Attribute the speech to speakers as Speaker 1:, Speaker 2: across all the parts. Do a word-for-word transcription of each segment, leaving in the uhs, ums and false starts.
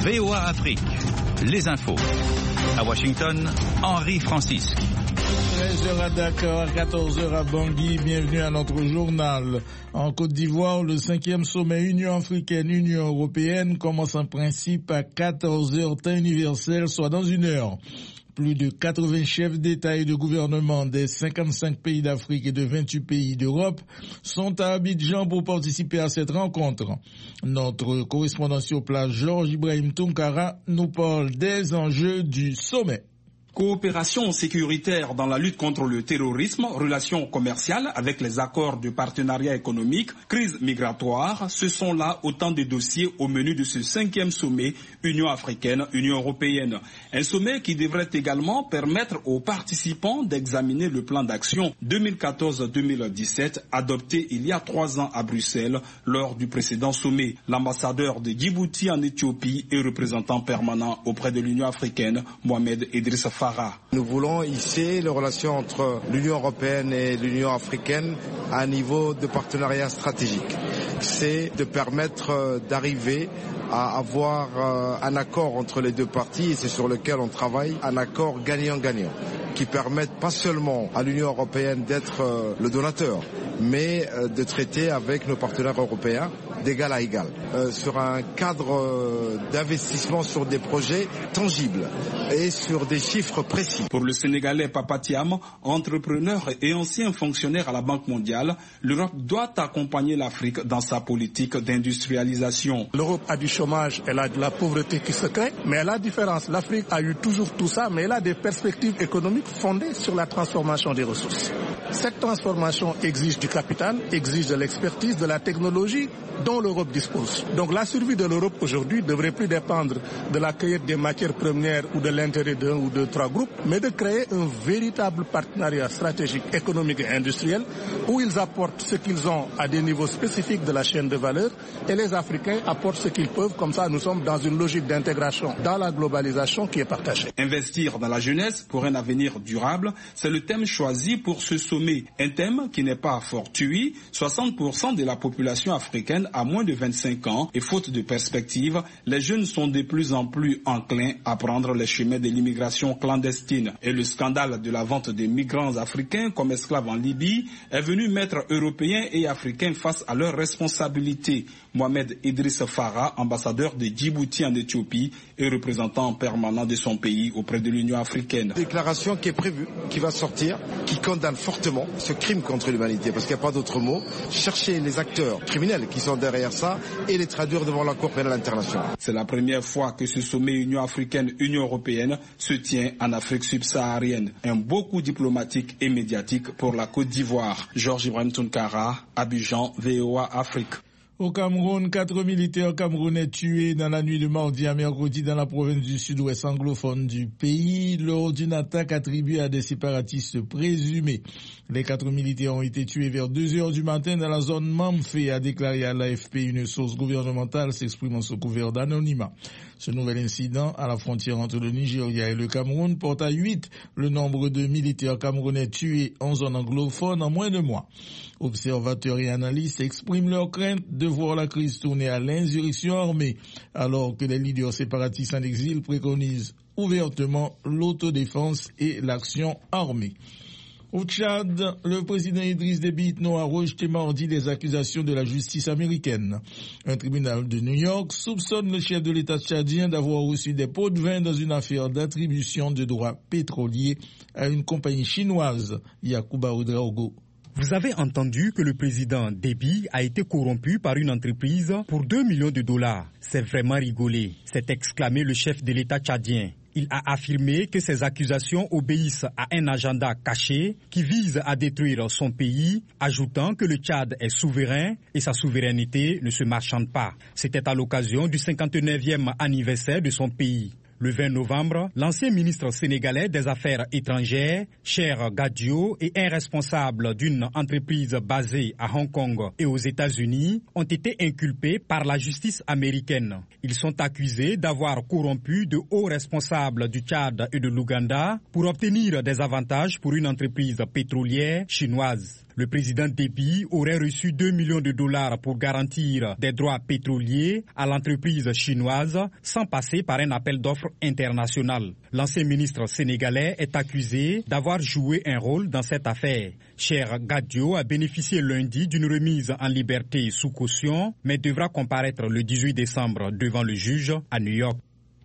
Speaker 1: V O A Afrique, les infos. À Washington, Henri Francis.
Speaker 2: treize heures à Dakar, quatorze heures à Bangui, bienvenue à notre journal. En Côte d'Ivoire, le cinquième sommet Union africaine-Union européenne commence en principe à quatorze heures temps universel, soit dans une heure. Plus de quatre-vingts chefs d'État et de gouvernement des cinquante-cinq pays d'Afrique et de vingt-huit pays d'Europe sont à Abidjan pour participer à cette rencontre. Notre correspondant sur place, Georges Ibrahim Tounkara, nous parle des enjeux du sommet.
Speaker 3: Coopération sécuritaire dans la lutte contre le terrorisme, relations commerciales avec les accords de partenariat économique, crise migratoire, ce sont là autant de dossiers au menu de ce cinquième sommet Union africaine-Union européenne. Un sommet qui devrait également permettre aux participants d'examiner le plan d'action deux mille quatorze deux mille dix-sept adopté il y a trois ans à Bruxelles lors du précédent sommet. L'ambassadeur de Djibouti en Éthiopie et représentant permanent auprès de l'Union africaine, Mohamed Idriss Farah.
Speaker 4: Nous voulons hisser les relations entre l'Union européenne et l'Union africaine à un niveau de partenariat stratégique. C'est de permettre d'arriver à avoir un accord entre les deux parties, et c'est sur lequel on travaille, un accord gagnant-gagnant, qui permette pas seulement à l'Union européenne d'être le donateur, mais de traiter avec nos partenaires européens d'égal à égal, euh, sur un cadre euh, d'investissement sur des projets tangibles et sur des chiffres précis.
Speaker 3: Pour le Sénégalais Papa Thiam, entrepreneur et ancien fonctionnaire à la Banque mondiale, l'Europe doit accompagner l'Afrique dans sa politique d'industrialisation.
Speaker 5: L'Europe a du chômage, elle a de la pauvreté qui se crée, mais la différence, l'Afrique a eu toujours tout ça, mais elle a des perspectives économiques fondées sur la transformation des ressources. Cette transformation exige du capital, exige de l'expertise, de la technologie dont l'Europe dispose. Donc la survie de l'Europe aujourd'hui ne devrait plus dépendre de la cueillette des matières premières ou de l'intérêt d'un ou de trois groupes, mais de créer un véritable partenariat stratégique, économique et industriel où ils apportent ce qu'ils ont à des niveaux spécifiques de la chaîne de valeur et les Africains apportent ce qu'ils peuvent. Comme ça, nous sommes dans une logique d'intégration dans la globalisation qui est partagée.
Speaker 3: Investir dans la jeunesse pour un avenir durable, c'est le thème choisi pour ce sommet. Un thème qui n'est pas fortuit. soixante pour cent de la population africaine a moins de vingt-cinq ans et faute de perspective, les jeunes sont de plus en plus enclins à prendre les chemins de l'immigration clandestine. Et le scandale de la vente des migrants africains comme esclaves en Libye est venu mettre Européens et Africains face à leurs responsabilités. Mohamed Idriss Farah, ambassadeur de Djibouti en Éthiopie et représentant permanent de son pays auprès de l'Union africaine.
Speaker 4: Déclaration qui est prévue, qui va sortir, qui condamne fortement ce crime contre l'humanité, parce qu'il n'y a pas d'autre mot. Chercher les acteurs criminels qui sont derrière ça et les traduire devant la Cour pénale internationale.
Speaker 3: C'est la première fois que ce sommet Union africaine-Union européenne se tient en Afrique subsaharienne. Un beau coup diplomatique et médiatique pour la Côte d'Ivoire. Georges Ibrahim Tounkara, Abidjan, V O A Afrique.
Speaker 2: Au Cameroun, quatre militaires camerounais tués dans la nuit de mardi à mercredi dans la province du sud-ouest anglophone du pays lors d'une attaque attribuée à des séparatistes présumés. Les quatre militaires ont été tués vers deux heures du matin dans la zone Mamfé, a déclaré à l'A F P une source gouvernementale s'exprimant sous couvert d'anonymat. Ce nouvel incident à la frontière entre le Nigeria et le Cameroun porte à huit le nombre de militaires camerounais tués en zone anglophone en moins de mois. Observateurs et analystes expriment leur crainte de voir la crise tourner à l'insurrection armée, alors que les leaders séparatistes en exil préconisent ouvertement l'autodéfense et l'action armée. Au Tchad, le président Idriss Déby Itno a rejeté mardi les accusations de la justice américaine. Un tribunal de New York soupçonne le chef de l'État tchadien d'avoir reçu des pots de vin dans une affaire d'attribution de droits pétroliers à une compagnie chinoise, Yacouba Ouedraogo.
Speaker 6: Vous avez entendu que le président Déby a été corrompu par une entreprise pour deux millions de dollars. C'est vraiment rigolé, s'est exclamé le chef de l'État tchadien. Il a affirmé que ces accusations obéissent à un agenda caché qui vise à détruire son pays, ajoutant que le Tchad est souverain et sa souveraineté ne se marchande pas. C'était à l'occasion du cinquante-neuvième anniversaire de son pays. Le vingt novembre, l'ancien ministre sénégalais des Affaires étrangères, Cher Gadio, et un responsable d'une entreprise basée à Hong Kong et aux États-Unis ont été inculpés par la justice américaine. Ils sont accusés d'avoir corrompu de hauts responsables du Tchad et de l'Ouganda pour obtenir des avantages pour une entreprise pétrolière chinoise. Le président Déby aurait reçu deux millions de dollars pour garantir des droits pétroliers à l'entreprise chinoise sans passer par un appel d'offres international. L'ancien ministre sénégalais est accusé d'avoir joué un rôle dans cette affaire. Cher Gadio a bénéficié lundi d'une remise en liberté sous caution, mais devra comparaître le dix-huit décembre devant le juge à New York.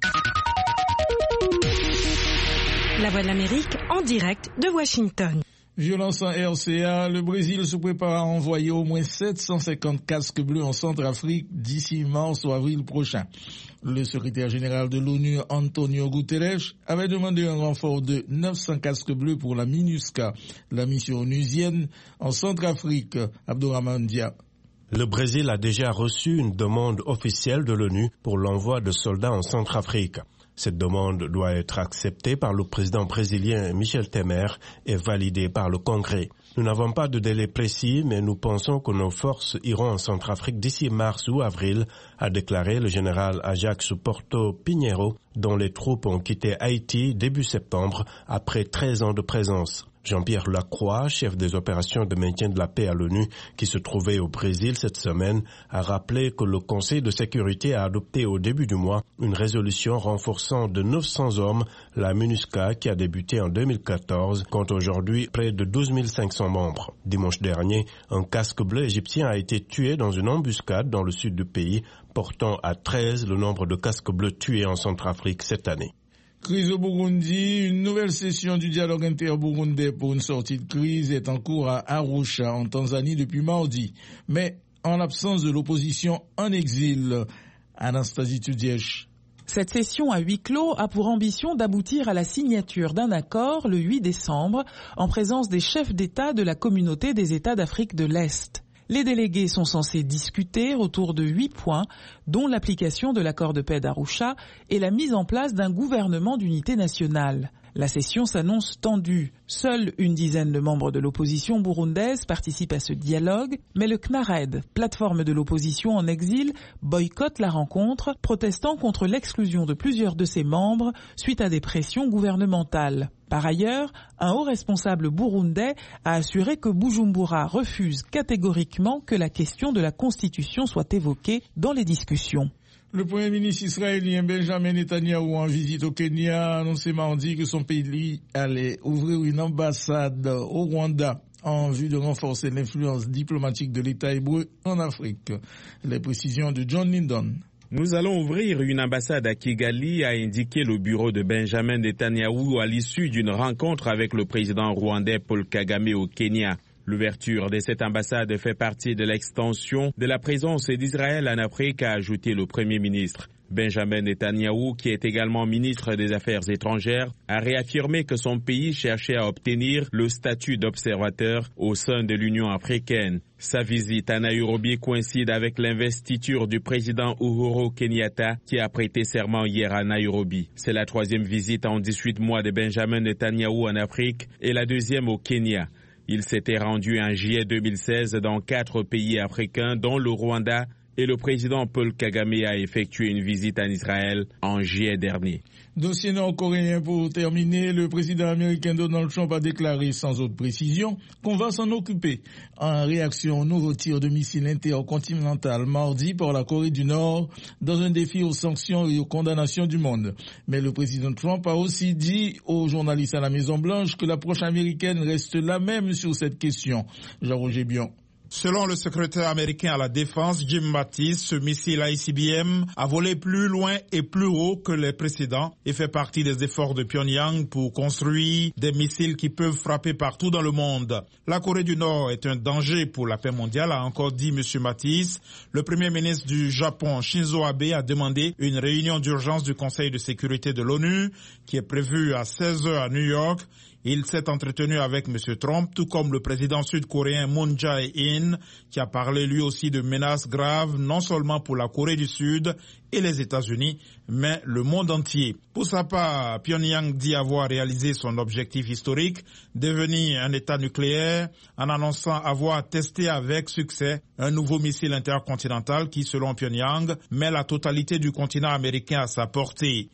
Speaker 7: La Voix de l'Amérique en direct de Washington.
Speaker 2: Violence en R C A, le Brésil se prépare à envoyer au moins sept cent cinquante casques bleus en Centrafrique d'ici mars ou avril prochain. Le secrétaire général de l'ONU, Antonio Guterres, avait demandé un renfort de neuf cents casques bleus pour la MINUSCA, la mission onusienne, en Centrafrique. Abdourahmane Dia.
Speaker 8: Le Brésil a déjà reçu une demande officielle de l'ONU pour l'envoi de soldats en Centrafrique. Cette demande doit être acceptée par le président brésilien Michel Temer et validée par le Congrès. Nous n'avons pas de délai précis, mais nous pensons que nos forces iront en Centrafrique d'ici mars ou avril, a déclaré le général Ajax Porto Pinheiro, dont les troupes ont quitté Haïti début septembre après treize ans de présence. Jean-Pierre Lacroix, chef des opérations de maintien de la paix à l'ONU, qui se trouvait au Brésil cette semaine, a rappelé que le Conseil de sécurité a adopté au début du mois une résolution renforçant de neuf cents hommes la MINUSCA qui a débuté en deux mille quatorze, compte aujourd'hui près de douze mille cinq cents membres. Dimanche dernier, un casque bleu égyptien a été tué dans une embuscade dans le sud du pays, portant à treize le nombre de casques bleus tués en Centrafrique cette année.
Speaker 2: Crise au Burundi, une nouvelle session du dialogue inter-burundais pour une sortie de crise est en cours à Arusha, en Tanzanie, depuis mardi. Mais en l'absence de l'opposition en exil, Anastasie Tudièche.
Speaker 9: Cette session à huis clos a pour ambition d'aboutir à la signature d'un accord le huit décembre, en présence des chefs d'État de la communauté des États d'Afrique de l'Est. Les délégués sont censés discuter autour de huit points, dont l'application de l'accord de paix d'Arusha et la mise en place d'un gouvernement d'unité nationale. La session s'annonce tendue. Seule une dizaine de membres de l'opposition burundaise participent à ce dialogue, mais le C N A R E D, plateforme de l'opposition en exil, boycotte la rencontre, protestant contre l'exclusion de plusieurs de ses membres suite à des pressions gouvernementales. Par ailleurs, un haut responsable burundais a assuré que Bujumbura refuse catégoriquement que la question de la Constitution soit évoquée dans les discussions.
Speaker 2: Le Premier ministre israélien Benjamin Netanyahou, en visite au Kenya, a annoncé mardi que son pays allait ouvrir une ambassade au Rwanda en vue de renforcer l'influence diplomatique de l'État hébreu en Afrique. Les précisions de John Lyndon.
Speaker 10: Nous allons ouvrir une ambassade à Kigali, a indiqué le bureau de Benjamin Netanyahou à l'issue d'une rencontre avec le président rwandais Paul Kagame au Kenya. L'ouverture de cette ambassade fait partie de l'extension de la présence d'Israël en Afrique, a ajouté le Premier ministre. Benjamin Netanyahou, qui est également ministre des Affaires étrangères, a réaffirmé que son pays cherchait à obtenir le statut d'observateur au sein de l'Union africaine. Sa visite à Nairobi coïncide avec l'investiture du président Uhuru Kenyatta, qui a prêté serment hier à Nairobi. C'est la troisième visite en dix-huit mois de Benjamin Netanyahou en Afrique et la deuxième au Kenya. Il s'était rendu en juillet deux mille seize dans quatre pays africains, dont le Rwanda, et le président Paul Kagame a effectué une visite en Israël en juillet dernier.
Speaker 2: Dossier nord-coréen pour terminer, le président américain Donald Trump a déclaré sans autre précision qu'on va s'en occuper en réaction au nouveau tir de missiles intercontinental mardi par la Corée du Nord dans un défi aux sanctions et aux condamnations du monde. Mais le président Trump a aussi dit aux journalistes à la Maison-Blanche que l'approche américaine reste la même sur cette question. Jean-Roger Bion.
Speaker 11: Selon le secrétaire américain à la Défense, Jim Mattis, ce missile I C B M a volé plus loin et plus haut que les précédents et fait partie des efforts de Pyongyang pour construire des missiles qui peuvent frapper partout dans le monde. La Corée du Nord est un danger pour la paix mondiale, a encore dit M. Mattis. Le premier ministre du Japon, Shinzo Abe, a demandé une réunion d'urgence du Conseil de sécurité de l'ONU qui est prévue à seize heures à New York. Il s'est entretenu avec M. Trump, tout comme le président sud-coréen Moon Jae-in, qui a parlé lui aussi de menaces graves, non seulement pour la Corée du Sud et les États-Unis, mais le monde entier. Pour sa part, Pyongyang dit avoir réalisé son objectif historique, devenir un État nucléaire, en annonçant avoir testé avec succès un nouveau missile intercontinental qui, selon Pyongyang, met la totalité du continent américain à sa portée.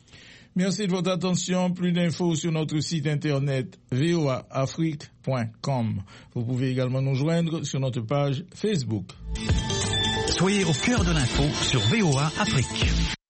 Speaker 2: Merci de votre attention. Plus d'infos sur notre site internet v o a afrique point com. Vous pouvez également nous joindre sur notre page Facebook.
Speaker 1: Soyez au cœur de l'info sur V O A Afrique.